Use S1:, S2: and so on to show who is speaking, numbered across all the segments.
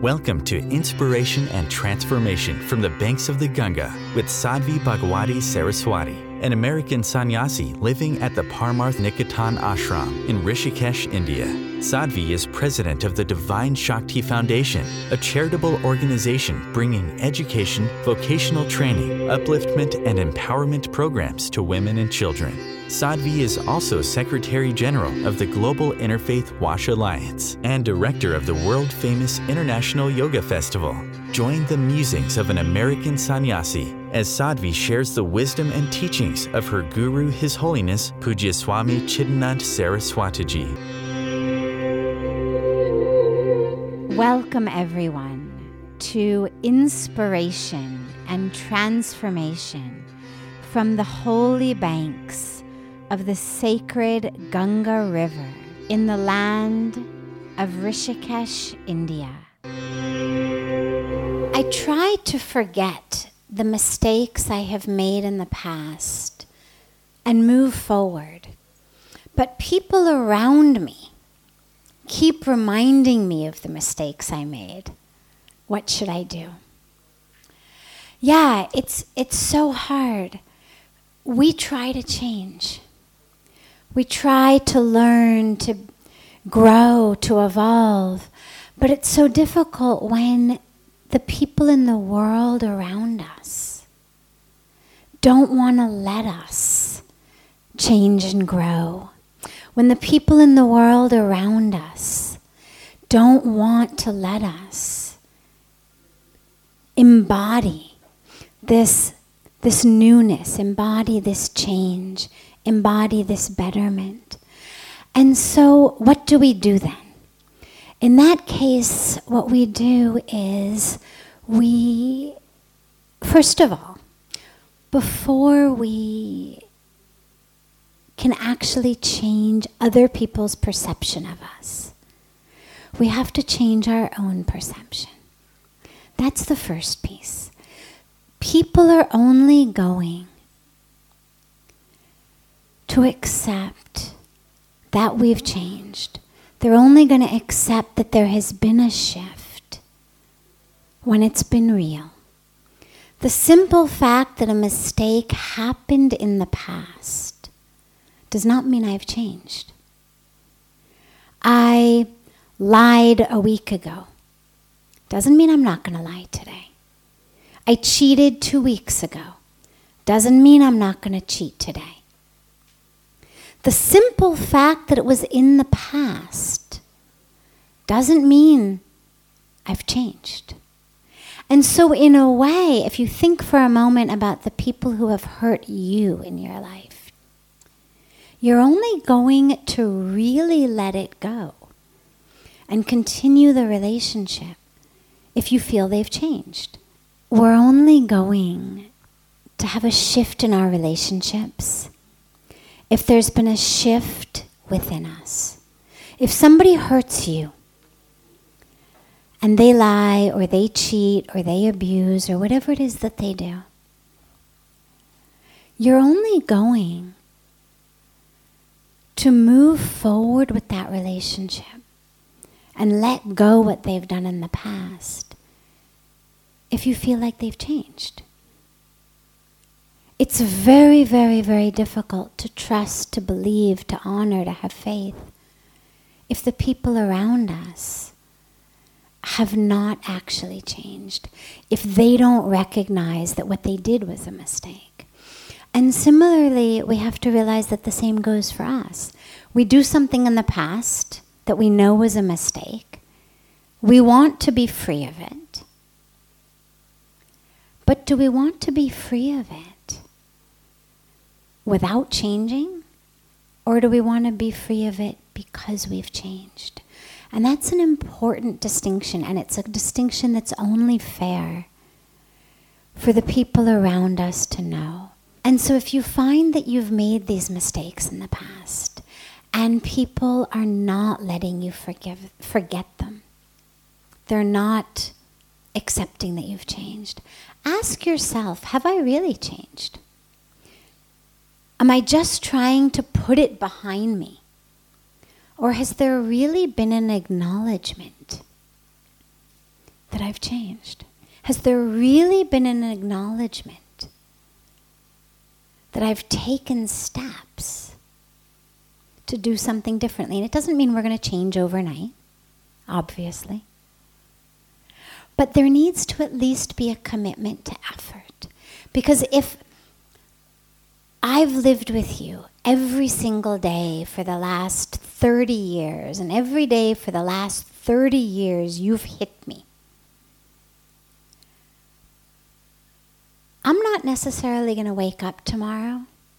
S1: Welcome to Inspiration and Transformation from the Banks of the Ganga with Sadhvi Bhagwati Saraswati, an American sannyasi living at the Parmarth Niketan Ashram in Rishikesh, India. Sadhvi is president of the Divine Shakti Foundation, a charitable organization bringing education, vocational training, upliftment, and empowerment programs to women and children. Sadhvi is also Secretary General of the Global Interfaith Wash Alliance and Director of the world-famous International Yoga Festival. Join the musings of an American sannyasi as Sadhvi shares the wisdom and teachings of her guru, His Holiness Pujya Swami Chidanand Saraswatiji.
S2: Welcome everyone to Inspiration and Transformation from the holy banks of the sacred Ganga River in the land of Rishikesh, India. I try to forget the mistakes I have made in the past and move forward. But people around me keep reminding me of the mistakes I made. What should I do? Yeah, it's so hard. We try to change. We try to learn, to grow, to evolve, but it's so difficult when the people in the world around us don't want to let us change and grow. When the people in the world around us don't want to let us embody this newness, embody this change, embody this betterment. And so what do we do then? In that case, what we do is we, first of all, before we can actually change other people's perception of us, we have to change our own perception. That's the first piece. People are only going to accept that we've changed. They're only going to accept that there has been a shift when it's been real. The simple fact that a mistake happened in the past does not mean I've changed. I lied a week ago. Doesn't mean I'm not going to lie today. I cheated 2 weeks ago. Doesn't mean I'm not going to cheat today. The simple fact that it was in the past doesn't mean I've changed. And so in a way, if you think for a moment about the people who have hurt you in your life, you're only going to really let it go and continue the relationship if you feel they've changed. We're only going to have a shift in our relationships if there's been a shift within us. If somebody hurts you and they lie or they cheat or they abuse or whatever it is that they do, you're only going to move forward with that relationship and let go what they've done in the past if you feel like they've changed. It's very, very, very difficult to trust, to believe, to honor, to have faith if the people around us have not actually changed, if they don't recognize that what they did was a mistake. And similarly, we have to realize that the same goes for us. We do something in the past that we know was a mistake. We want to be free of it. But do we want to be free of it without changing? Or do we want to be free of it because we've changed? And that's an important distinction, and it's a distinction that's only fair for the people around us to know. And so if you find that you've made these mistakes in the past and people are not letting you forget them, they're not accepting that you've changed, ask yourself, have I really changed? Am I just trying to put it behind me? Or has there really been an acknowledgement that I've changed? Has there really been an acknowledgement that I've taken steps to do something differently? And it doesn't mean we're going to change overnight, obviously. But there needs to at least be a commitment to effort. Because if I've lived with you every single day for the last 30 years, and every day for the last 30 years you've hit me, I'm not necessarily going to wake up tomorrow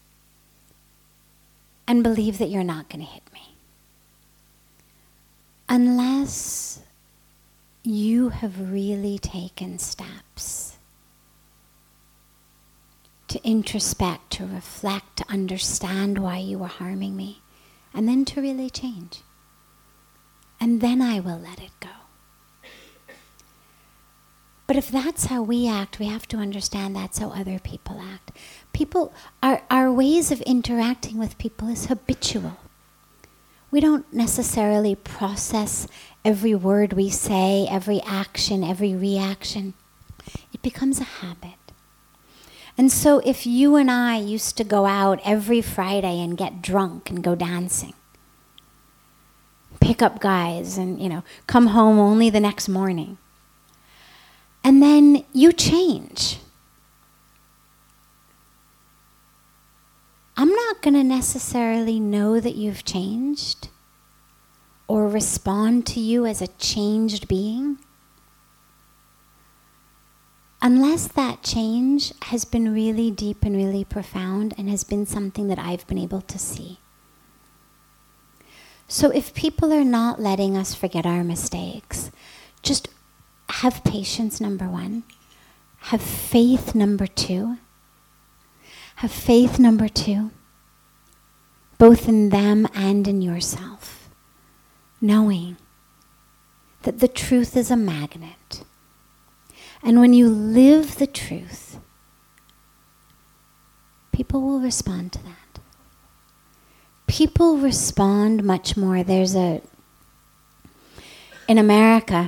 S2: and believe that you're not going to hit me. Unless you have really taken steps to introspect, to reflect, to understand why you were harming me, and then to really change. And then I will let it go. But if that's how we act, we have to understand that's how other people act. Our ways of interacting with people is habitual. We don't necessarily process every word we say, every action, every reaction. It becomes a habit. And so if you and I used to go out every Friday and get drunk and go dancing, pick up guys and, come home only the next morning, and then you change, I'm not going to necessarily know that you've changed or respond to you as a changed being unless that change has been really deep and really profound and has been something that I've been able to see. So if people are not letting us forget our mistakes, just have patience, number one. Have faith, number two. Have faith, number two, both in them and in yourself, knowing that the truth is a magnet. And when you live the truth, people will respond to that. People respond much more. In America,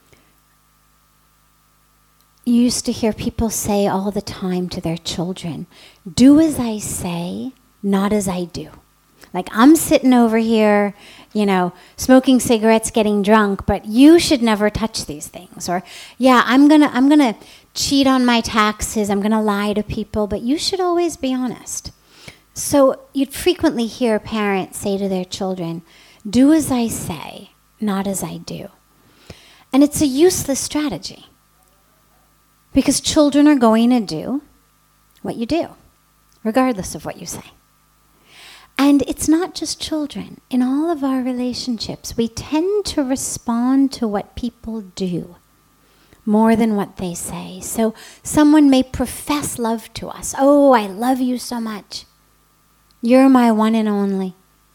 S2: you used to hear people say all the time to their children, do as I say, not as I do. Like, I'm sitting over here, smoking cigarettes, getting drunk, but you should never touch these things. Or, yeah, I'm gonna cheat on my taxes, I'm gonna lie to people, but you should always be honest. So you'd frequently hear parents say to their children, do as I say, not as I do. And it's a useless strategy. Because children are going to do what you do, regardless of what you say. And it's not just children. In all of our relationships, we tend to respond to what people do more than what they say. So someone may profess love to us. Oh, I love you so much. You're my one and only.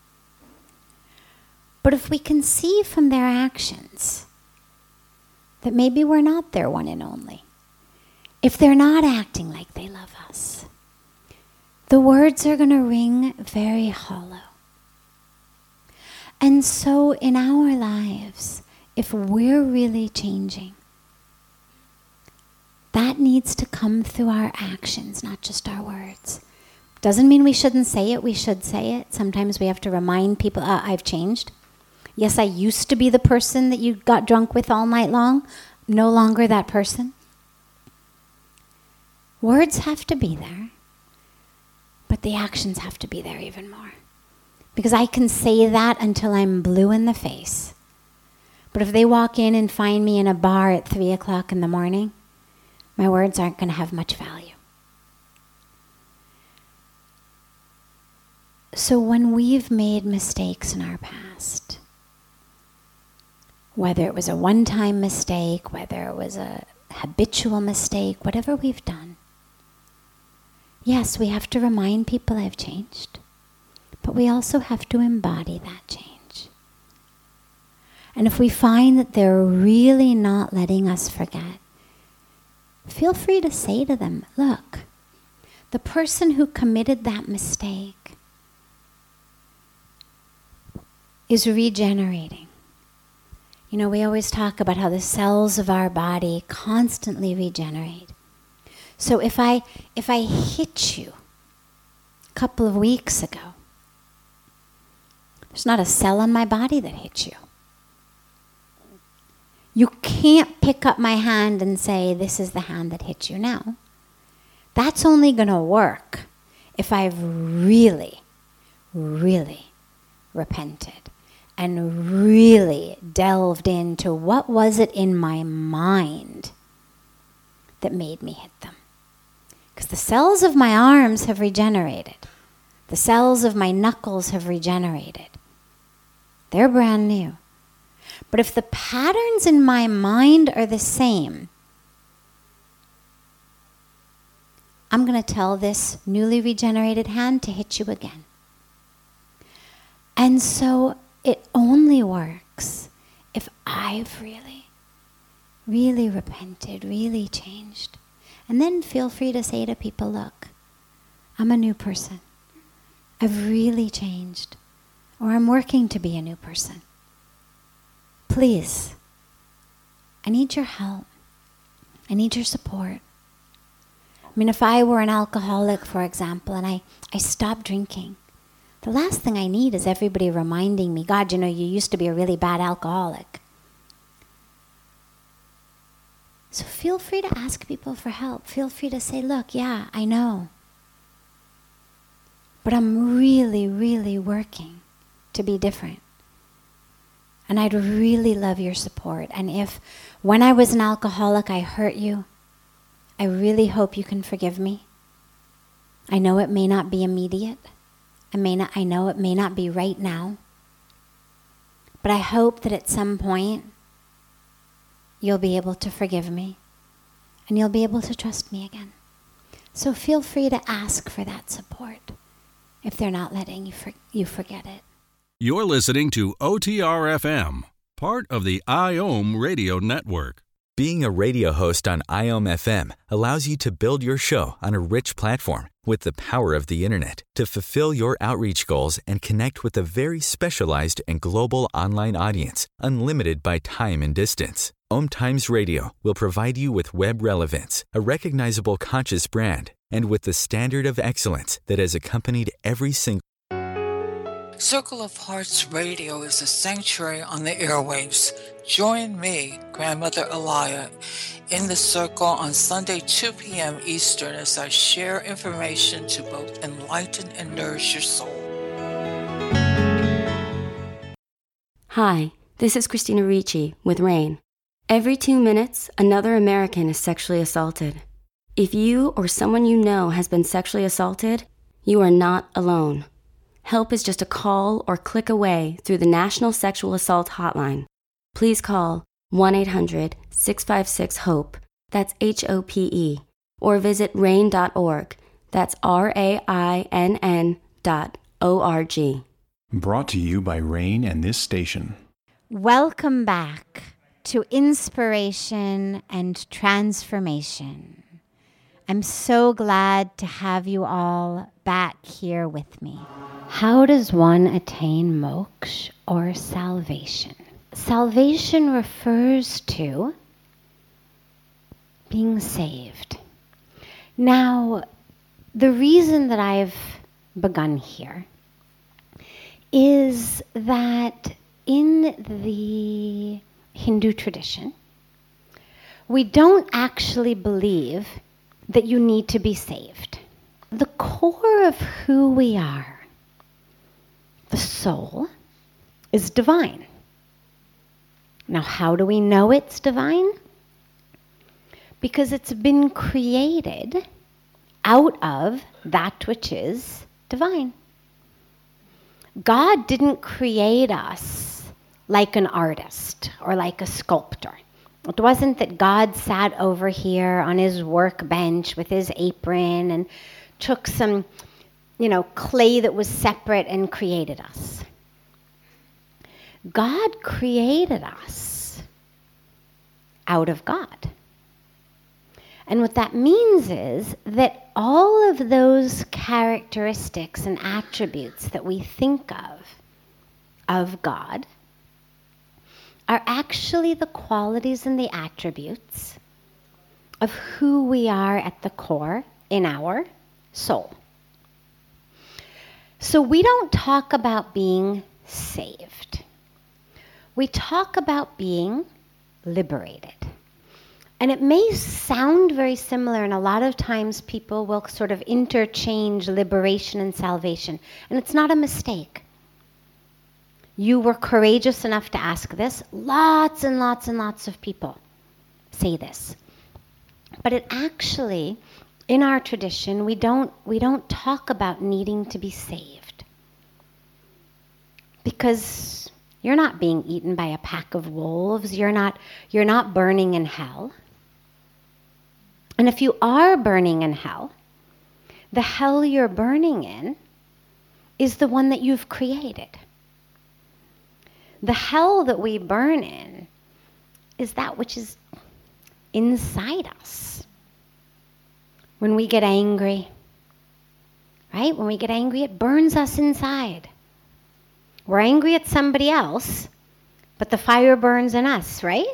S2: But if we can see from their actions that maybe we're not their one and only, if they're not acting like they love us, the words are going to ring very hollow. And so in our lives, if we're really changing, that needs to come through our actions, not just our words. Doesn't mean we shouldn't say it, we should say it. Sometimes we have to remind people, I've changed. Yes, I used to be the person that you got drunk with all night long. No longer that person. Words have to be there, but the actions have to be there even more. Because I can say that until I'm blue in the face. But if they walk in and find me in a bar at 3 o'clock in the morning, my words aren't going to have much value. So when we've made mistakes in our past, whether it was a one-time mistake, whether it was a habitual mistake, whatever we've done, yes, we have to remind people I've changed, but we also have to embody that change. And if we find that they're really not letting us forget, feel free to say to them, look, the person who committed that mistake is regenerating. You know, we always talk about how the cells of our body constantly regenerate. So if I hit you a couple of weeks ago, there's not a cell in my body that hit you. You can't pick up my hand and say, this is the hand that hit you now. That's only going to work if I've really, really repented and really delved into what was it in my mind that made me hit them. Because the cells of my arms have regenerated. The cells of my knuckles have regenerated. They're brand new. But if the patterns in my mind are the same, I'm going to tell this newly regenerated hand to hit you again. And so it only works if I've really, really repented, really changed. And then feel free to say to people, look, I'm a new person. I've really changed. Or I'm working to be a new person. Please, I need your help. I need your support. I mean, if I were an alcoholic, for example, and I stopped drinking, the last thing I need is everybody reminding me, God, you know, you used to be a really bad alcoholic. So feel free to ask people for help. Feel free to say, look, yeah, I know. But I'm really, really working to be different. And I'd really love your support. And if when I was an alcoholic I hurt you, I really hope you can forgive me. I know it may not be immediate. I know it may not be right now. But I hope that at some point you'll be able to forgive me and you'll be able to trust me again. So feel free to ask for that support if they're not letting you forget it.
S3: You're listening to OTR-FM, part of the IOM radio network.
S1: Being a radio host on IOM FM allows you to build your show on a rich platform with the power of the internet to fulfill your outreach goals and connect with a very specialized and global online audience, unlimited by time and distance. OM Times Radio will provide you with web relevance, a recognizable conscious brand, and with the standard of excellence that has accompanied every single
S4: Circle of Hearts Radio is a sanctuary on the airwaves. Join me, Grandmother Elia, in the circle on Sunday 2 p.m. Eastern as I share information to both enlighten and nourish your soul.
S5: Hi, this is Christina Ricci with RAIN. Every 2 minutes, another American is sexually assaulted. If you or someone you know has been sexually assaulted, you are not alone. Help is just a call or click away through the National Sexual Assault Hotline. Please call 1-800-656-HOPE, that's HOPE, or visit RAIN.org, that's RAINN.org.
S6: Brought to you by RAIN and this station.
S2: Welcome back to Inspiration and Transformation. I'm so glad to have you all back here with me. How does one attain moksha or salvation? Salvation refers to being saved. Now, the reason that I've begun here is that in the Hindu tradition, we don't actually believe that you need to be saved. The core of who we are, the soul, is divine. Now, how do we know it's divine? Because it's been created out of that which is divine. God didn't create us like an artist or like a sculptor. It wasn't that God sat over here on his workbench with his apron and took some, clay that was separate and created us. God created us out of God. And what that means is that all of those characteristics and attributes that we think of God, are actually the qualities and the attributes of who we are at the core in our soul. So we don't talk about being saved. We talk about being liberated. And it may sound very similar, and a lot of times people will sort of interchange liberation and salvation, and it's not a mistake. You were courageous enough to ask this. Lots and lots and lots of people say this. But it actually, in our tradition, we don't talk about needing to be saved. Because you're not being eaten by a pack of wolves. You're not burning in hell. And if you are burning in hell, the hell you're burning in is the one that you've created. The hell that we burn in is that which is inside us. When we get angry, right? When we get angry, it burns us inside. We're angry at somebody else, but the fire burns in us, right?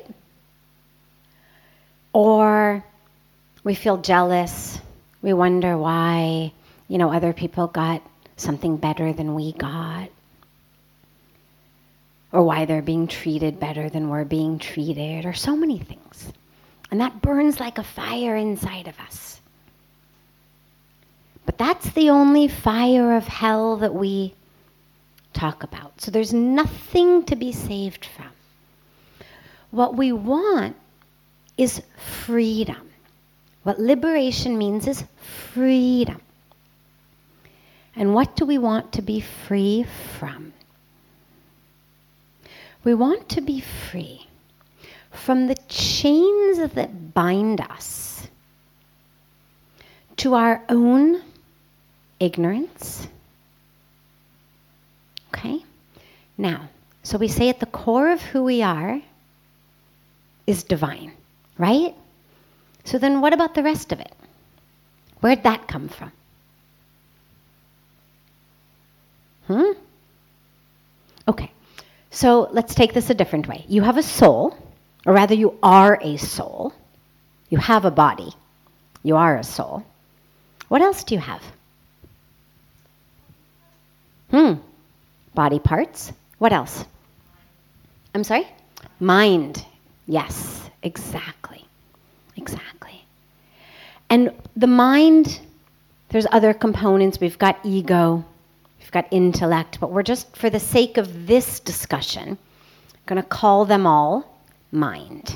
S2: Or we feel jealous. We wonder why, other people got something better than we got. Or why they're being treated better than we're being treated, or so many things. And that burns like a fire inside of us. But that's the only fire of hell that we talk about. So there's nothing to be saved from. What we want is freedom. What liberation means is freedom. And what do we want to be free from? We want to be free from the chains that bind us to our own ignorance. Okay? Now, so we say at the core of who we are is divine, right? So then what about the rest of it? Where'd that come from? Okay. So let's take this a different way. You have a soul, or rather you are a soul. You have a body. You are a soul. What else do you have? Body parts. What else? I'm sorry? Mind. Yes, exactly. Exactly. And the mind, there's other components. We've got ego. We've got intellect, but we're just, for the sake of this discussion, going to call them all mind.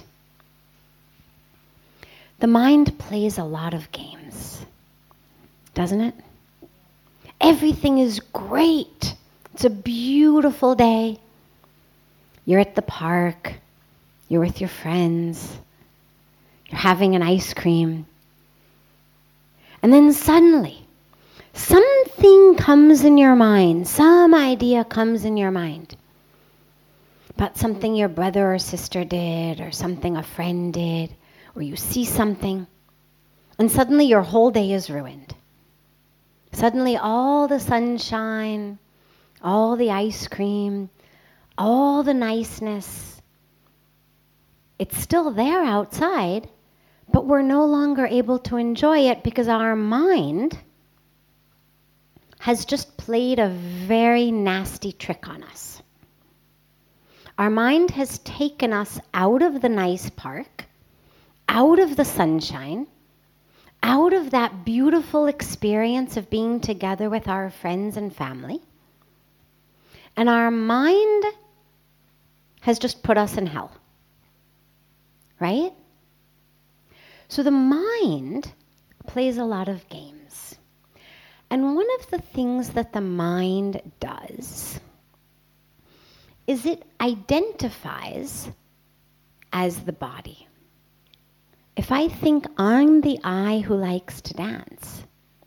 S2: The mind plays a lot of games, doesn't it? Everything is great. It's a beautiful day. You're at the park. You're with your friends. You're having an ice cream. And then suddenly, something comes in your mind, some idea comes in your mind about something your brother or sister did, or something a friend did, or you see something, and suddenly your whole day is ruined. Suddenly all the sunshine, all the ice cream, all the niceness, it's still there outside, but we're no longer able to enjoy it because our mind has just played a very nasty trick on us. Our mind has taken us out of the nice park, out of the sunshine, out of that beautiful experience of being together with our friends and family. And our mind has just put us in hell. Right? So the mind plays a lot of games. And one of the things that the mind does is it identifies as the body. If I think I'm the I who likes to dance,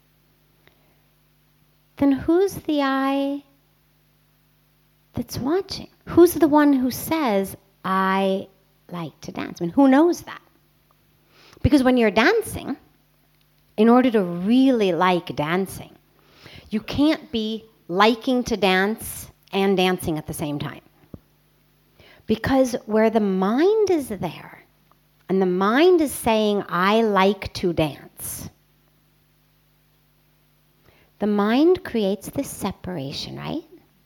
S2: then who's the I that's watching? Who's the one who says, I like to dance? I mean, who knows that? Because when you're dancing, in order to really like dancing, you can't be liking to dance and dancing at the same time. Because where the mind is there, and the mind is saying, I like to dance, the mind creates this separation, right?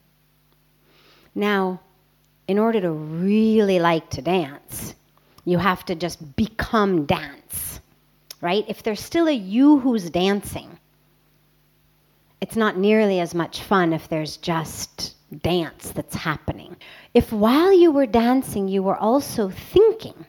S2: Now, in order to really like to dance, you have to just become dance, right? If there's still a you who's dancing, it's not nearly as much fun if there's just dance that's happening. If while you were dancing, you were also thinking,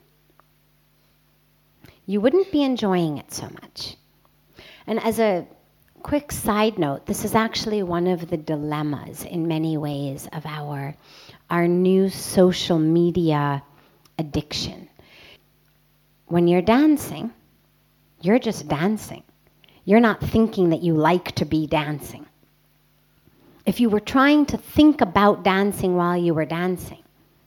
S2: you wouldn't be enjoying it so much. And as a quick side note, this is actually one of the dilemmas in many ways of our new social media addiction. When you're dancing, you're just dancing. You're not thinking that you like to be dancing. If you were trying to think about dancing while you were dancing,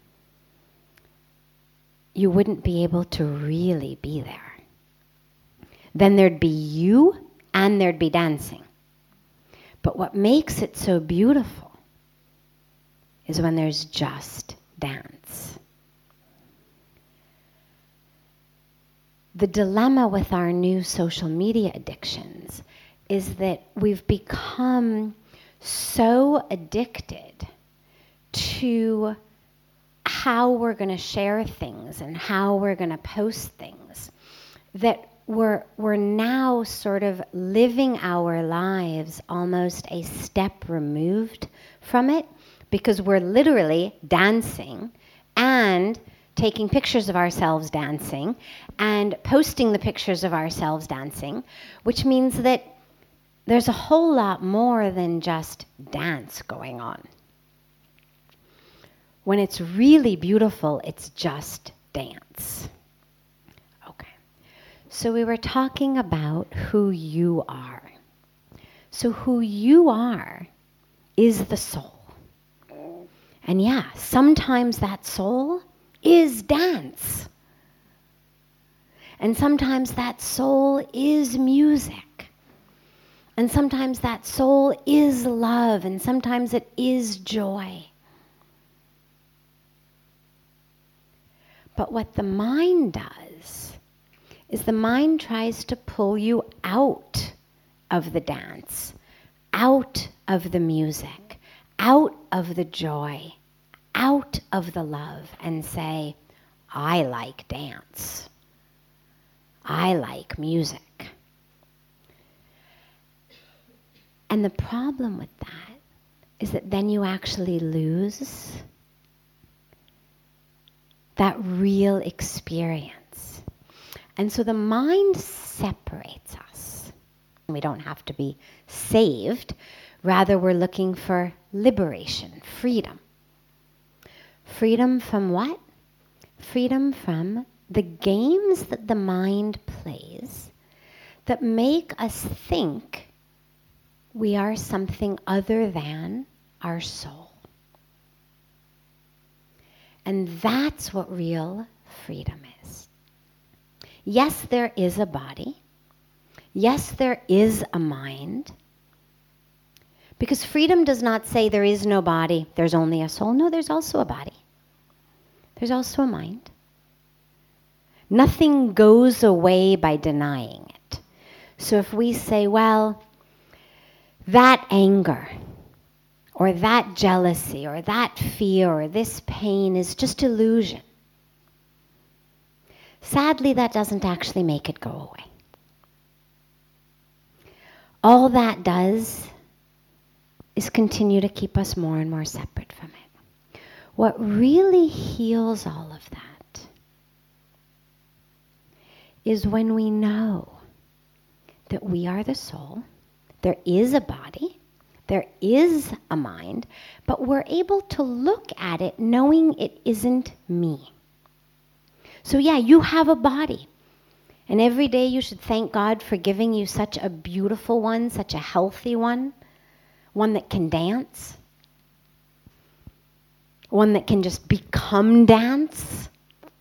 S2: you wouldn't be able to really be there. Then there'd be you and there'd be dancing. But what makes it so beautiful is when there's just dance. The dilemma with our new social media addictions is that we've become so addicted to how we're going to share things and how we're going to post things that we're now sort of living our lives almost a step removed from it, because we're literally dancing and taking pictures of ourselves dancing and posting the pictures of ourselves dancing, which means that there's a whole lot more than just dance going on. When it's really beautiful, it's just dance. Okay. So we were talking about who you are. So who you are is the soul. And yeah, sometimes that soul is dance. And sometimes that soul is music. And sometimes that soul is love. And sometimes it is joy. But what the mind does is the mind tries to pull you out of the dance, out of the music, out of the joy, out of the love, and say, I like dance. I like music. And the problem with that is that then you actually lose that real experience. And so the mind separates us. We don't have to be saved. Rather, we're looking for liberation, freedom. Freedom from what? Freedom from the games that the mind plays that make us think we are something other than our soul. And that's what real freedom is. Yes, there is a body. Yes, there is a mind. Because freedom does not say there is no body, there's only a soul. No, there's also a body. There's also a mind. Nothing goes away by denying it. So if we say, well, that anger, or that jealousy, or that fear, or this pain is just illusion. Sadly, that doesn't actually make it go away. All that does is continue to keep us more and more separate from it. What really heals all of that is when we know that we are the soul, there is a body, there is a mind, but we're able to look at it knowing it isn't me. So yeah, you have a body. And every day you should thank God for giving you such a beautiful one, such a healthy one that can dance, one that can just become dance.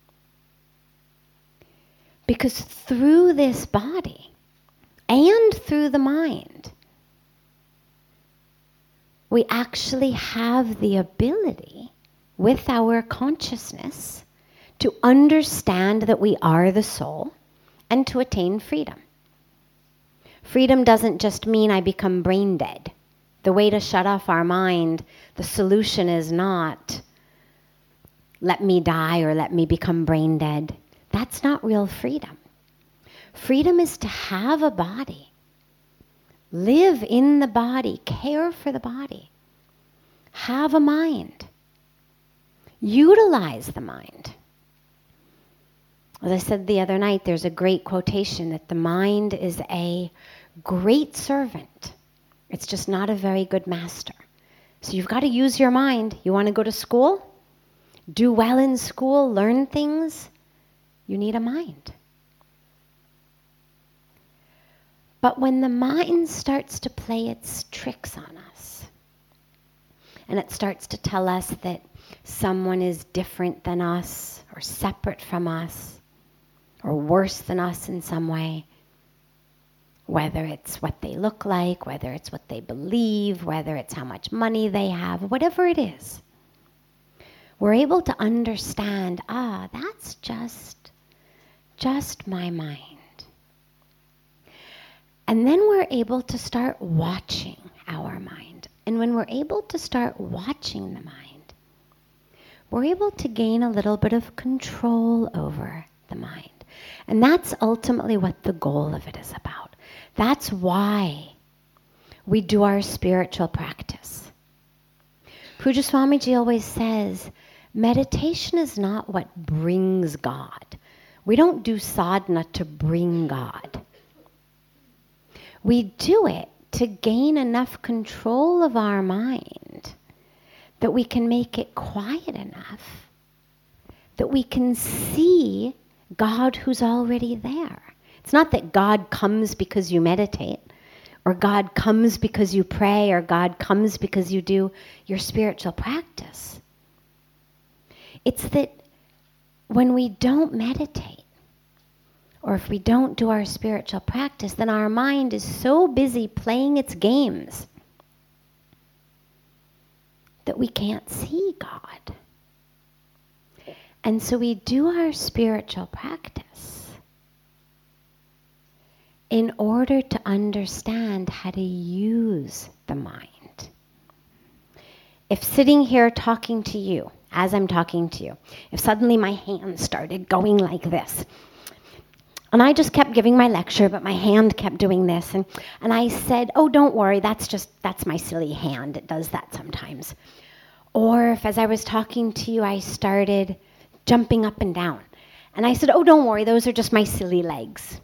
S2: Because through this body and through the mind, we actually have the ability with our consciousness to understand that we are the soul and to attain freedom. Freedom doesn't just mean I become brain dead. The way to shut off our mind, the solution is not let me die or let me become brain dead. That's not real freedom. Freedom is to have a body, live in the body, care for the body, have a mind, utilize the mind. As I said the other night, there's a great quotation that the mind is a great servant. It's just not a very good master. So you've got to use your mind. You want to go to school? Do well in school, learn things? You need a mind. But when the mind starts to play its tricks on us, and it starts to tell us that someone is different than us, or separate from us, or worse than us in some way, whether it's what they look like, whether it's what they believe, whether it's how much money they have, whatever it is, we're able to understand, that's just my mind. And then we're able to start watching our mind. And when we're able to start watching the mind, we're able to gain a little bit of control over the mind. And that's ultimately what the goal of it is about. That's why we do our spiritual practice. Pujya Swamiji always says, meditation is not what brings God. We don't do sadhana to bring God. We do it to gain enough control of our mind that we can make it quiet enough that we can see God who's already there. It's not that God comes because you meditate, or God comes because you pray, or God comes because you do your spiritual practice. It's that when we don't meditate, or if we don't do our spiritual practice, then our mind is so busy playing its games that we can't see God. And so we do our spiritual practice in order to understand how to use the mind. If sitting here talking to you, as I'm talking to you, if suddenly my hand started going like this, and I just kept giving my lecture, but my hand kept doing this, and I said, oh, don't worry, that's my silly hand. It does that sometimes. Or if as I was talking to you, I started jumping up and down, and I said, oh, don't worry, those are just my silly legs.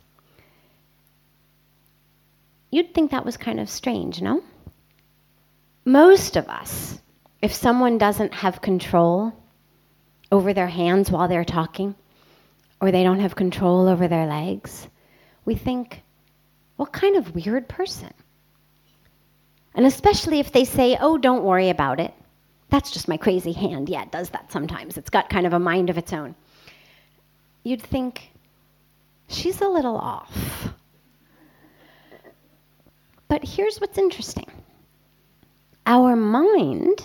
S2: You'd think that was kind of strange, no? Most of us, if someone doesn't have control over their hands while they're talking, or they don't have control over their legs, we think, what kind of weird person? And especially if they say, oh, don't worry about it. That's just my crazy hand. Yeah, it does that sometimes. It's got kind of a mind of its own. You'd think, she's a little off. But here's what's interesting. Our mind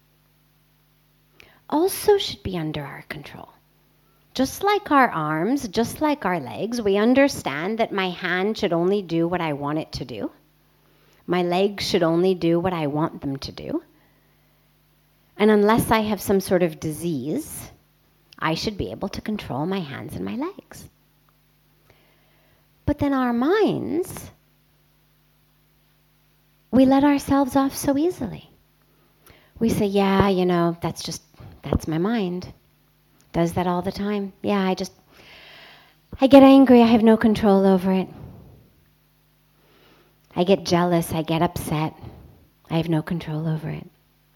S2: also should be under our control. Just like our arms, just like our legs, we understand that my hand should only do what I want it to do. My legs should only do what I want them to do. And unless I have some sort of disease, I should be able to control my hands and my legs. But then our minds, we let ourselves off so easily. We say, yeah, that's my mind. Does that all the time. Yeah, I get angry, I have no control over it. I get jealous, I get upset. I have no control over it.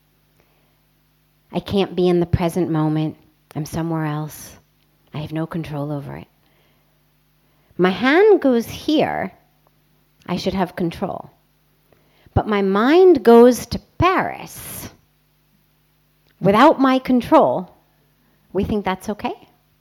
S2: I can't be in the present moment. I'm somewhere else. I have no control over it. My hand goes here. I should have control. But my mind goes to Paris without my control. We think that's okay?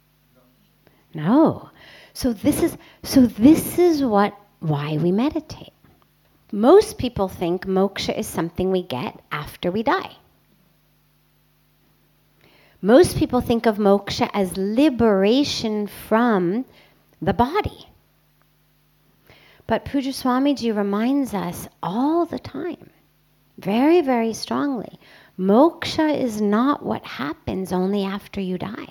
S2: No. So this is why we meditate. Most people think moksha is something we get after we die. Most people think of moksha as liberation from the body. But Pujya Swamiji reminds us all the time, very, very strongly, moksha is not what happens only after you die.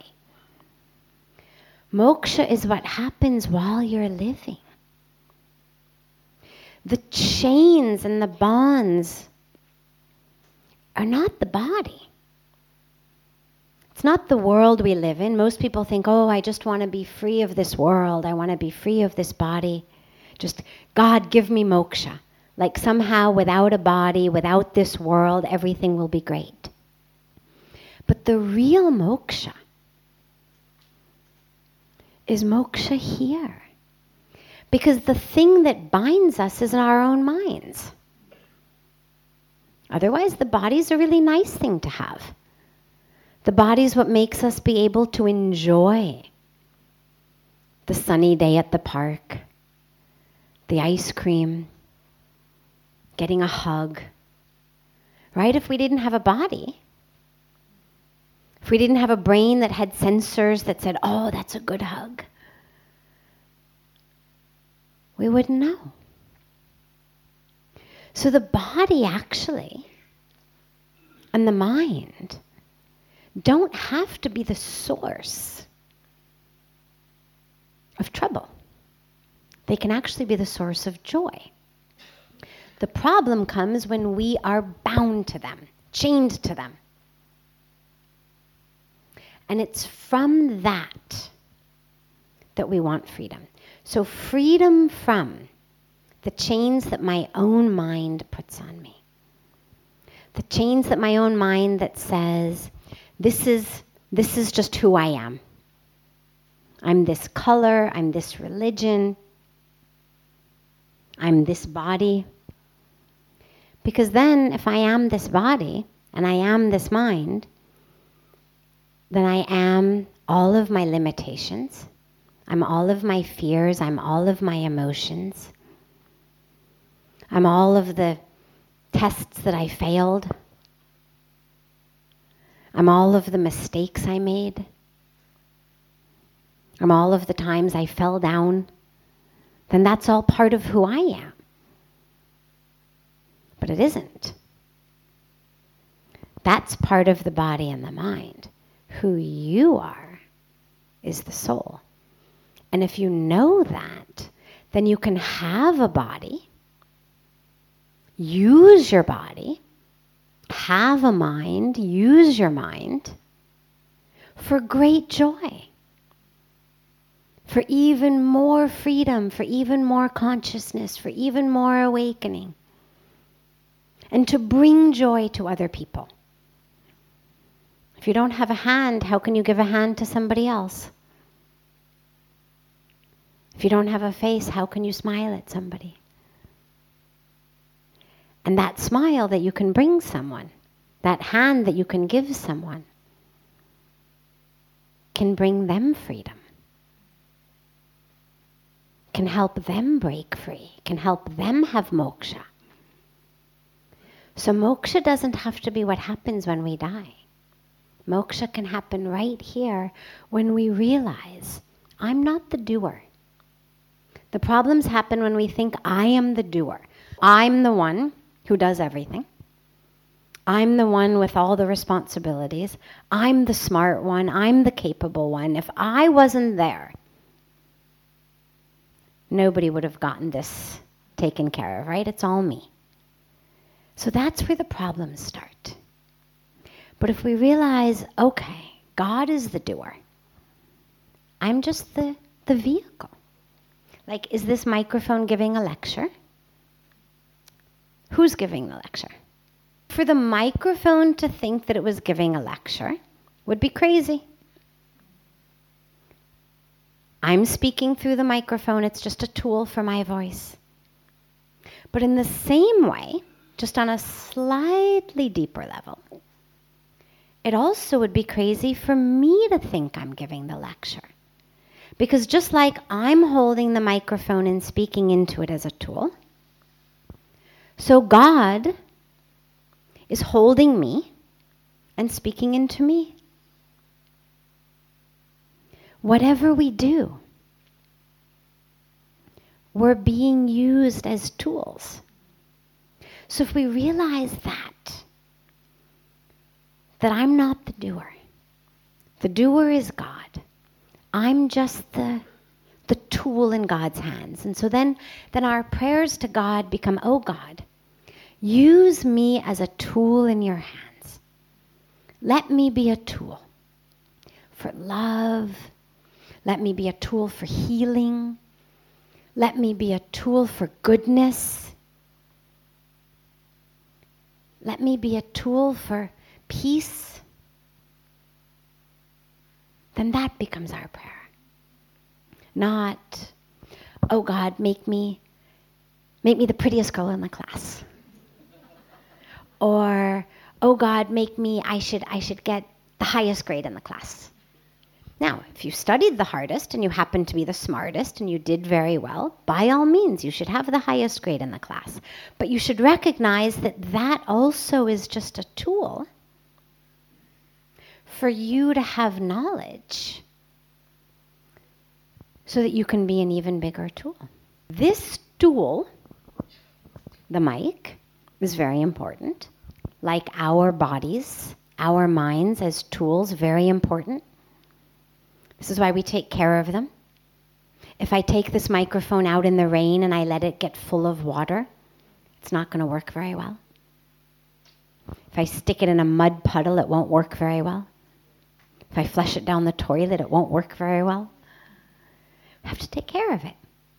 S2: Moksha is what happens while you're living. The chains and the bonds are not the body. It's not the world we live in. Most people think, oh, I just want to be free of this world. I want to be free of this body. Just, God, give me moksha. Like somehow without a body, without this world, everything will be great. But the real moksha is moksha here. Because the thing that binds us is in our own minds. Otherwise, the body's a really nice thing to have. The body's what makes us be able to enjoy the sunny day at the park, the ice cream, getting a hug. Right? If we didn't have a body, if we didn't have a brain that had sensors that said, oh, that's a good hug, we wouldn't know. So the body actually and the mind don't have to be the source of trouble. They can actually be the source of joy. The problem comes when we are bound to them, chained to them. And it's from that we want freedom. So freedom from the chains that my own mind puts on me. The chains that my own mind that says, this is just who I am. I'm this color, I'm this religion, I'm this body. Because then if I am this body and I am this mind, then I am all of my limitations. I'm all of my fears. I'm all of my emotions. I'm all of the tests that I failed. I'm all of the mistakes I made. I'm all of the times I fell down. Then that's all part of who I am. But it isn't. That's part of the body and the mind. Who you are is the soul. And if you know that, then you can have a body, use your body, have a mind, use your mind for great joy, for even more freedom, for even more consciousness, for even more awakening, and to bring joy to other people. If you don't have a hand, how can you give a hand to somebody else? If you don't have a face, how can you smile at somebody? And that smile that you can bring someone, that hand that you can give someone, can bring them freedom, can help them break free, can help them have moksha. So moksha doesn't have to be what happens when we die. Moksha can happen right here when we realize, I'm not the doer. The problems happen when we think I am the doer. I'm the one who does everything. I'm the one with all the responsibilities. I'm the smart one. I'm the capable one. If I wasn't there, nobody would have gotten this taken care of, right? It's all me. So that's where the problems start. But if we realize, okay, God is the doer. I'm just the vehicle. Like, is this microphone giving a lecture? Who's giving the lecture? For the microphone to think that it was giving a lecture would be crazy. I'm speaking through the microphone. It's just a tool for my voice. But in the same way, just on a slightly deeper level, it also would be crazy for me to think I'm giving the lecture. Because just like I'm holding the microphone and speaking into it as a tool, so God is holding me and speaking into me. whatever we do, we're being used as tools. So if we realize that I'm not the doer is God. I'm just the tool in God's hands. And so then our prayers to God become, oh God, use me as a tool in your hands. Let me be a tool for love. Let me be a tool for healing. Let me be a tool for goodness. Let me be a tool for peace. Then that becomes our prayer. Not, oh God, make me the prettiest girl in the class. Or, oh God, I should get the highest grade in the class. Now, if you studied the hardest and you happened to be the smartest and you did very well, by all means, you should have the highest grade in the class. But you should recognize that also is just a tool for you to have knowledge so that you can be an even bigger tool. This tool, the mic, is very important. Like our bodies, our minds as tools, very important. This is why we take care of them. If I take this microphone out in the rain and I let it get full of water, it's not going to work very well. If I stick it in a mud puddle, it won't work very well. If I flush it down the toilet, it won't work very well. We have to take care of it.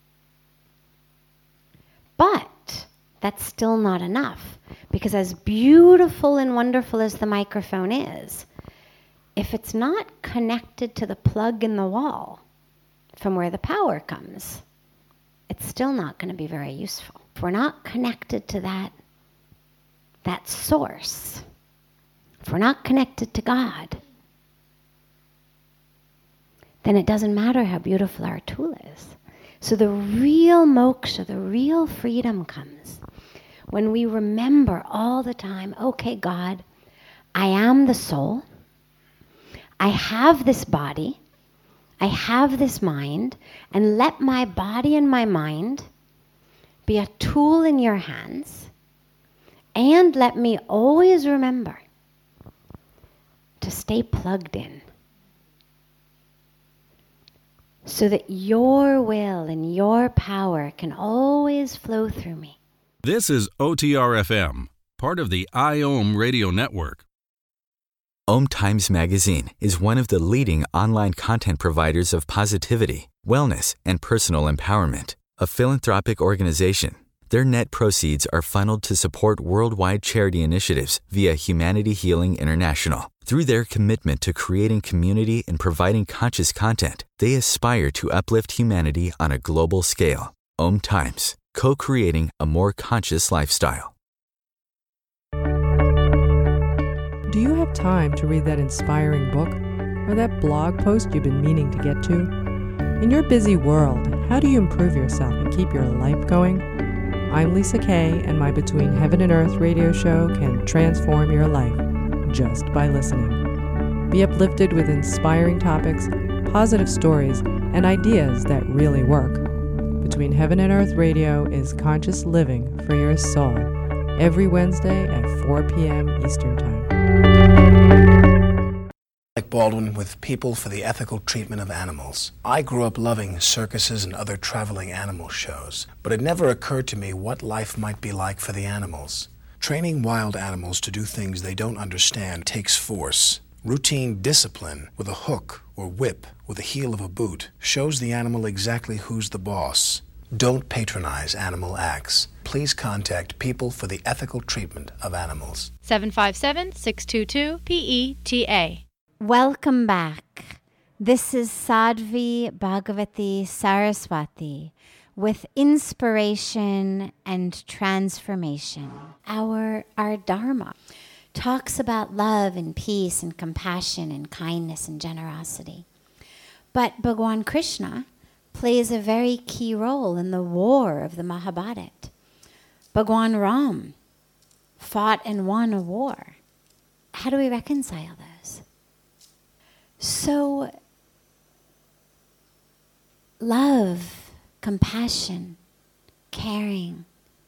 S2: But that's still not enough, because as beautiful and wonderful as the microphone is, if it's not connected to the plug in the wall from where the power comes, it's still not going to be very useful. If we're not connected to that source, if we're not connected to God, then it doesn't matter how beautiful our tool is. So the real moksha, the real freedom comes when we remember all the time, okay, God, I am the soul. I have this body. I have this mind. And let my body and my mind be a tool in your hands. And let me always remember to stay plugged in, so that your will and your power can always flow through me.
S3: This is OTR-FM, part of the IOM radio network.
S1: Om Times Magazine is one of the leading online content providers of positivity, wellness, and personal empowerment. A philanthropic organization, their net proceeds are funneled to support worldwide charity initiatives via Humanity Healing International. Through their commitment to creating community and providing conscious content, they aspire to uplift humanity on a global scale. Om Times, co-creating a more conscious lifestyle.
S7: Do you have time to read that inspiring book or that blog post you've been meaning to get to? In your busy world, how do you improve yourself and keep your life going? I'm Lisa Kay, and my Between Heaven and Earth radio show can transform your life just by listening. Be uplifted with inspiring topics, positive stories, and ideas that really work. Between Heaven and Earth Radio is conscious living for your soul, every Wednesday at 4 p.m. Eastern Time.
S8: Alec Baldwin with People for the Ethical Treatment of Animals. I grew up loving circuses and other traveling animal shows, but it never occurred to me what life might be like for the animals. Training wild animals to do things they don't understand takes force. Routine discipline with a hook or whip with the heel of a boot shows the animal exactly who's the boss. Don't patronize animal acts. Please contact People for the Ethical Treatment of Animals.
S9: 757-622-PETA.
S2: Welcome back. This is Sadhvi Bhagavati Saraswati with inspiration and transformation. Our Dharma talks about love and peace and compassion and kindness and generosity. But Bhagwan Krishna plays a very key role in the war of the Mahabharat. Bhagwan Ram fought and won a war. How do we reconcile those? So love, compassion, caring.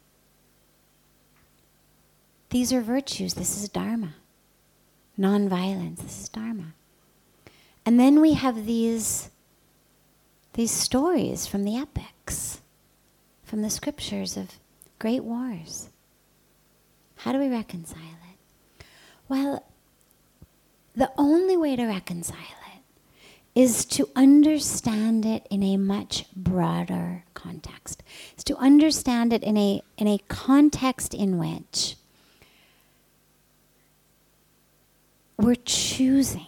S2: These are virtues. This is Dharma. Non-violence. This is Dharma. And then we have these stories from the epics, from the scriptures of great wars. How do we reconcile it? Well, the only way to reconcile it is to understand it in a much broader context. Is to understand it in a context in which we're choosing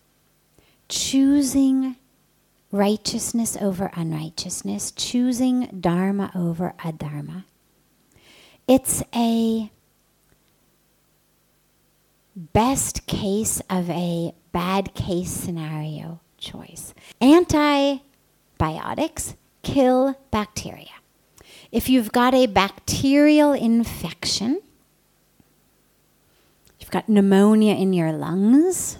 S2: righteousness over unrighteousness, choosing dharma over adharma. It's a best case of a bad case scenario choice. Antibiotics kill bacteria. If you've got a bacterial infection, you've got pneumonia in your lungs,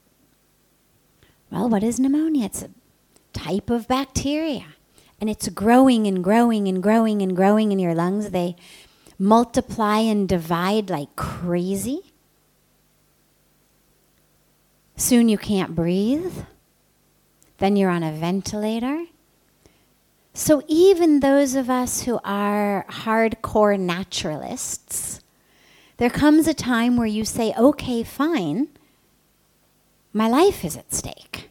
S2: well, what is pneumonia? It's a type of bacteria. And it's growing and growing and growing and growing in your lungs. They multiply and divide like crazy. Soon you can't breathe. Then you're on a ventilator. So even those of us who are hardcore naturalists, there comes a time where you say, okay, fine, my life is at stake.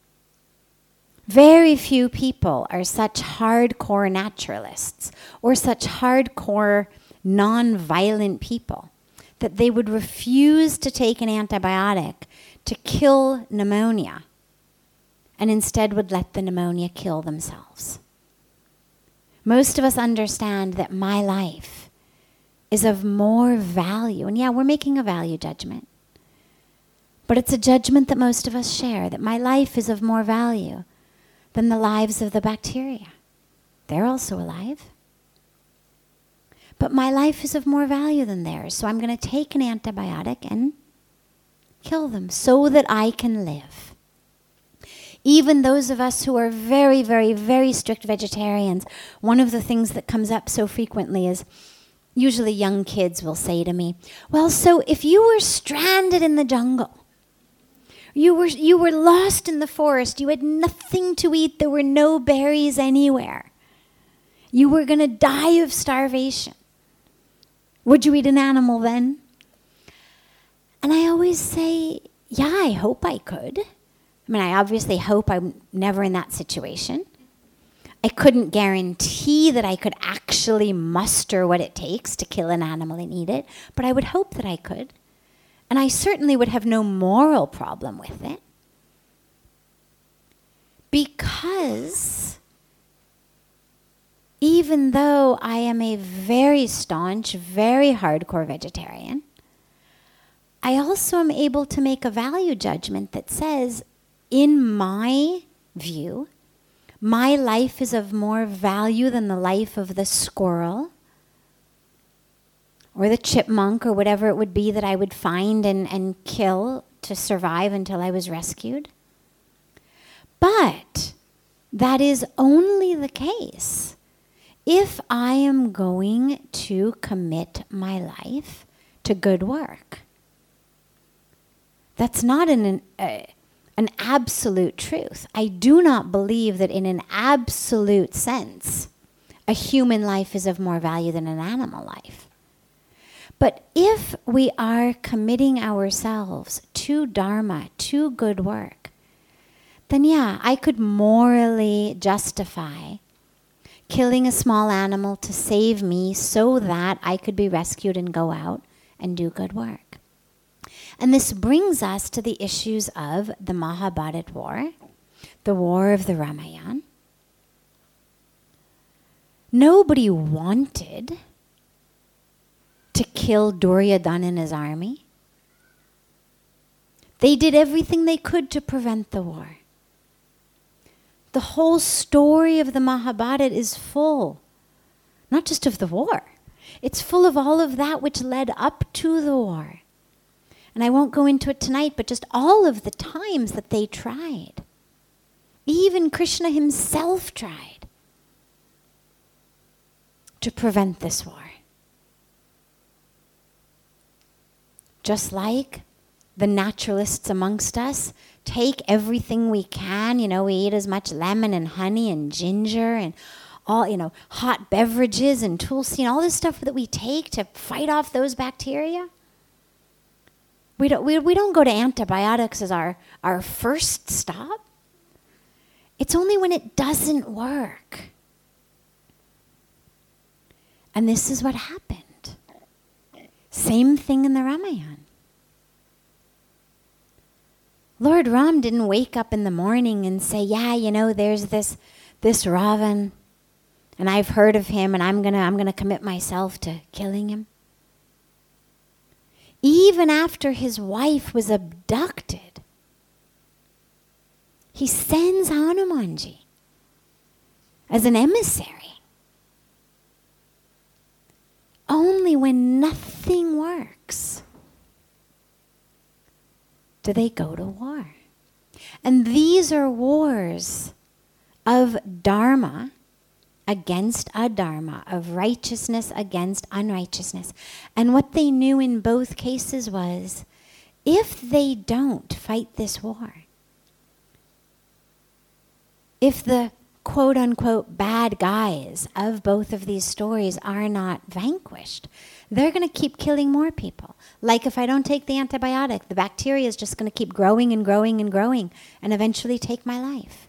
S2: Very few people are such hardcore naturalists or such hardcore non-violent people that they would refuse to take an antibiotic to kill pneumonia and instead would let the pneumonia kill themselves. Most of us understand that my life is of more value. And yeah, we're making a value judgment. But it's a judgment that most of us share, that my life is of more value than the lives of the bacteria. They're also alive. But my life is of more value than theirs, so I'm going to take an antibiotic and kill them so that I can live. Even those of us who are very, very, very strict vegetarians, one of the things that comes up so frequently is usually young kids will say to me, well, so if you were stranded in the jungle, you were lost in the forest, you had nothing to eat, there were no berries anywhere, you were going to die of starvation, would you eat an animal then? And I always say, yeah, I hope I could. I mean, I obviously hope I'm never in that situation. I couldn't guarantee that I could actually muster what it takes to kill an animal and eat it, but I would hope that I could. And I certainly would have no moral problem with it. Because even though I am a very staunch, very hardcore vegetarian, I also am able to make a value judgment that says, in my view, my life is of more value than the life of the squirrel or the chipmunk or whatever it would be that I would find and kill to survive until I was rescued. But that is only the case if I am going to commit my life to good work. That's not an absolute truth. I do not believe that in an absolute sense, a human life is of more value than an animal life. But if we are committing ourselves to dharma, to good work, then yeah, I could morally justify killing a small animal to save me so that I could be rescued and go out and do good work. And this brings us to the issues of the Mahabharat War, the War of the Ramayana. Nobody wanted to kill Duryodhana and his army. They did everything they could to prevent the war. The whole story of the Mahabharata is full, not just of the war. It's full of all of that which led up to the war. And I won't go into it tonight, but just all of the times that they tried. Even Krishna himself tried to prevent this war. Just like the naturalists amongst us take everything we can, we eat as much lemon and honey and ginger and all, hot beverages and tulsi and all this stuff that we take to fight off those bacteria. We don't go to antibiotics as our first stop. It's only when it doesn't work. And this is what happened. Same thing in the Ramayana. Lord Ram didn't wake up in the morning and say, there's this Ravan, and I've heard of him, and I'm gonna commit myself to killing him. Even after his wife was abducted, he sends Hanumanji as an emissary. Only when nothing works do they go to war. And these are wars of dharma against adharma, of righteousness against unrighteousness. And what they knew in both cases was, if they don't fight this war, if the quote-unquote bad guys of both of these stories are not vanquished, they're going to keep killing more people. Like if I don't take the antibiotic, the bacteria is just going to keep growing and growing and growing and eventually take my life.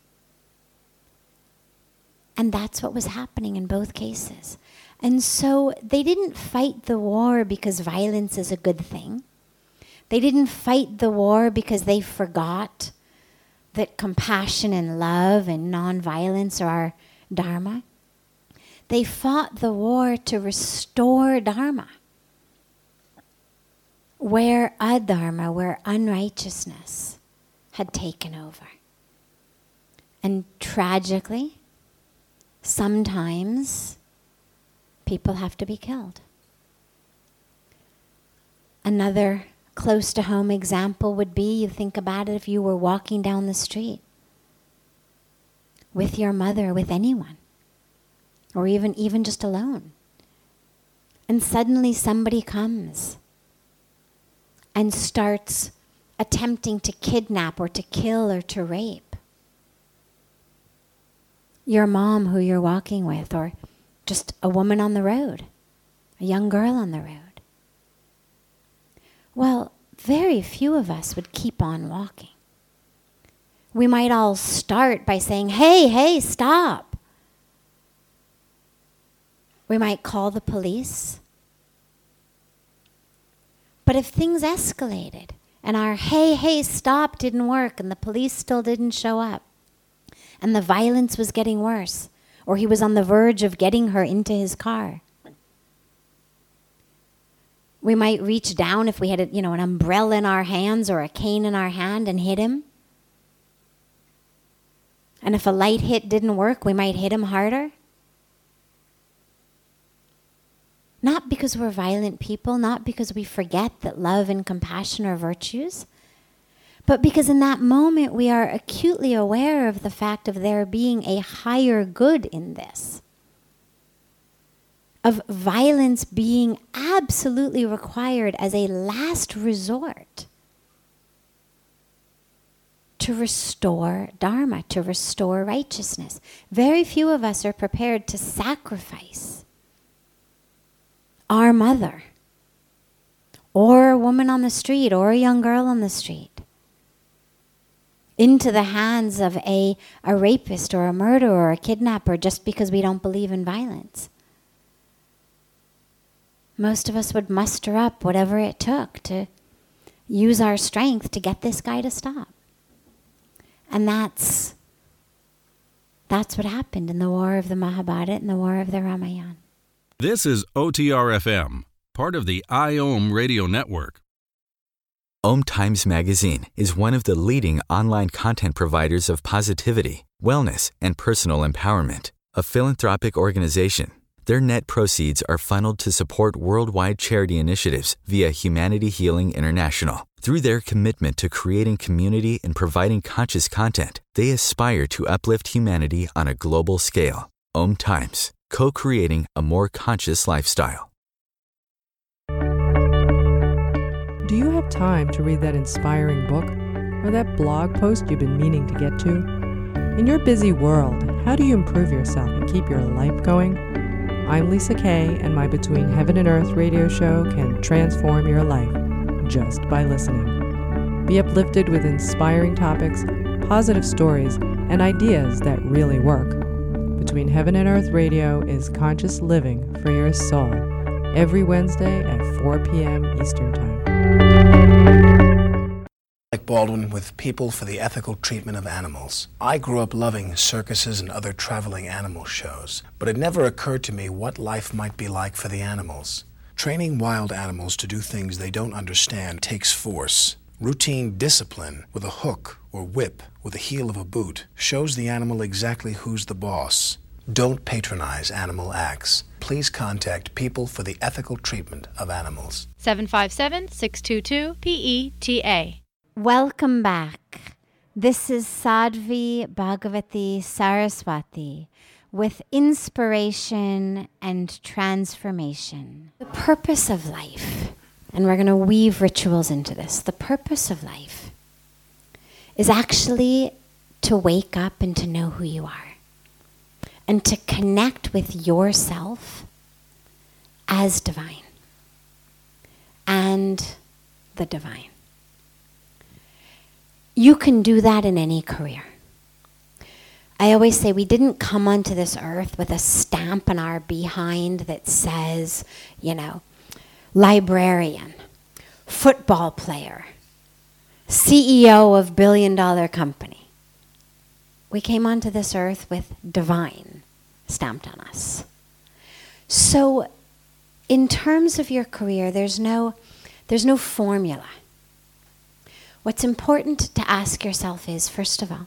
S2: And that's what was happening in both cases. And so they didn't fight the war because violence is a good thing. They didn't fight the war because they forgot that compassion and love and nonviolence are our dharma. They fought the war to restore dharma, where adharma, where unrighteousness had taken over. And tragically, sometimes people have to be killed. Another close to home example would be, you think about it, if you were walking down the street with your mother, with anyone, or even just alone, and suddenly somebody comes and starts attempting to kidnap or to kill or to rape your mom who you're walking with, or just a woman on the road, a young girl on the road. Well, very few of us would keep on walking. We might all start by saying, hey, stop. We might call the police. But if things escalated and our hey, stop didn't work and the police still didn't show up and the violence was getting worse, or he was on the verge of getting her into his car, we might reach down if we had an umbrella in our hands or a cane in our hand and hit him. And if a light hit didn't work, we might hit him harder. Not because we're violent people, not because we forget that love and compassion are virtues, but because in that moment we are acutely aware of the fact of there being a higher good in this. Of violence being absolutely required as a last resort to restore dharma, to restore righteousness. Very few of us are prepared to sacrifice our mother, or a woman on the street, or a young girl on the street, into the hands of a rapist or a murderer or a kidnapper just because we don't believe in violence. Most of us would muster up whatever it took to use our strength to get this guy to stop. And that's what happened in the War of the Mahabharata and the War of the Ramayana.
S3: This is OTR-FM, part of the IOM radio network.
S1: Om Times Magazine is one of the leading online content providers of positivity, wellness, and personal empowerment. A philanthropic organization Their net proceeds are funneled to support worldwide charity initiatives via Humanity Healing International. Through their commitment to creating community and providing conscious content, they aspire to uplift humanity on a global scale. Om Times, co-creating a more conscious lifestyle.
S7: Do you have time to read that inspiring book or that blog post you've been meaning to get to? In your busy world, how do you improve yourself and keep your life going? I'm Lisa Kay, and my Between Heaven and Earth radio show can transform your life just by listening. Be uplifted with inspiring topics, positive stories, and ideas that really work. Between Heaven and Earth radio is conscious living for your soul, every Wednesday at 4 p.m. Eastern Time.
S8: Alec Baldwin with People for the Ethical Treatment of Animals. I grew up loving circuses and other traveling animal shows, but it never occurred to me what life might be like for the animals. Training wild animals to do things they don't understand takes force. Routine discipline with a hook or whip with the heel of a boot shows the animal exactly who's the boss. Don't patronize animal acts. Please contact People for the Ethical Treatment of Animals.
S9: 757-622-PETA.
S2: Welcome back. This is Sadhvi Bhagavati Saraswati with inspiration and transformation. The purpose of life, and we're going to weave rituals into this, the purpose of life is actually to wake up and to know who you are and to connect with yourself as divine and the divine. You can do that in any career. I always say we didn't come onto this earth with a stamp on our behind that says, librarian, football player, CEO of billion-dollar company. We came onto this earth with divine stamped on us. So in terms of your career, there's no formula. What's important to ask yourself is, first of all,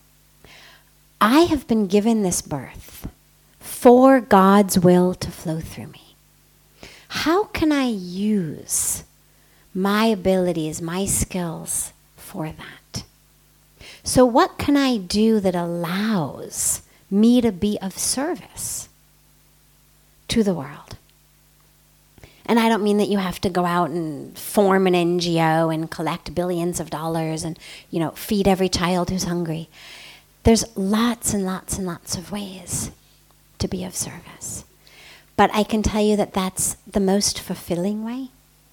S2: I have been given this birth for God's will to flow through me. How can I use my abilities, my skills for that? So what can I do that allows me to be of service to the world? And I don't mean that you have to go out and form an NGO and collect billions of dollars and, feed every child who's hungry. There's lots and lots and lots of ways to be of service. But I can tell you that that's the most fulfilling way.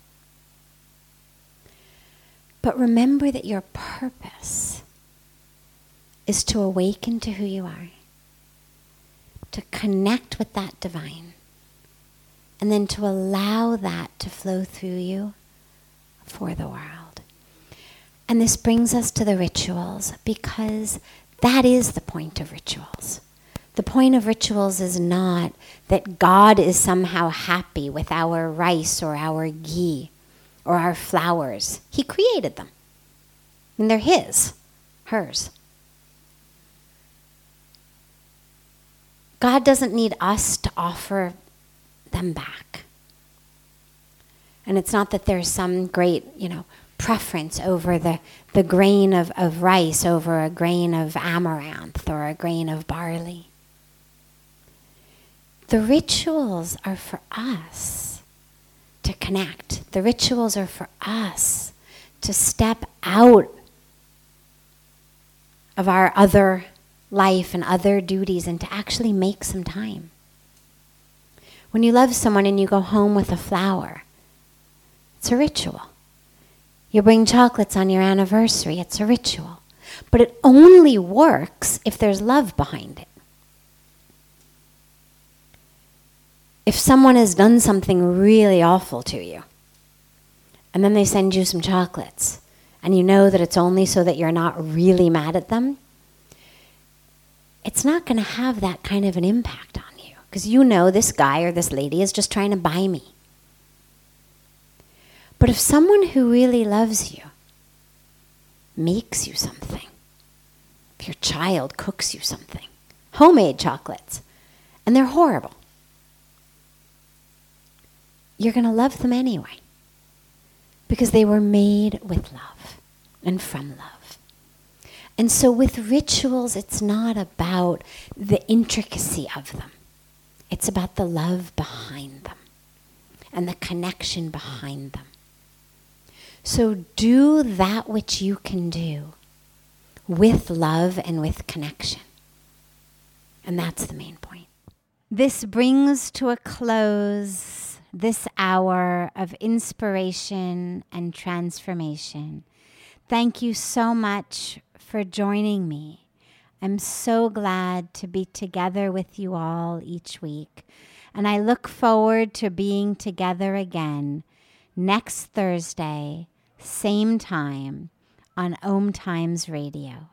S2: But remember that your purpose is to awaken to who you are, to connect with that divine, and then to allow that to flow through you for the world. And this brings us to the rituals, because that is the point of rituals. The point of rituals is not that God is somehow happy with our rice or our ghee or our flowers. He created them. And they're his, hers. God doesn't need us to offer them back. And it's not that there's some great, preference over the grain of rice over a grain of amaranth or a grain of barley. The rituals are for us to connect. The rituals are for us to step out of our other life and other duties and to actually make some time. When you love someone and you go home with a flower, it's a ritual. You bring chocolates on your anniversary, it's a ritual. But it only works if there's love behind it. If someone has done something really awful to you, and then they send you some chocolates, and you know that it's only so that you're not really mad at them, it's not going to have that kind of an impact on you. Because this guy or this lady is just trying to buy me. But if someone who really loves you makes you something, if your child cooks you something, homemade chocolates, and they're horrible, you're going to love them anyway. Because they were made with love and from love. And so with rituals, it's not about the intricacy of them. It's about the love behind them and the connection behind them. So do that which you can do with love and with connection. And that's the main point. This brings to a close this hour of inspiration and transformation. Thank you so much for joining me. I'm so glad to be together with you all each week. And I look forward to being together again next Thursday, same time, on Om Times Radio.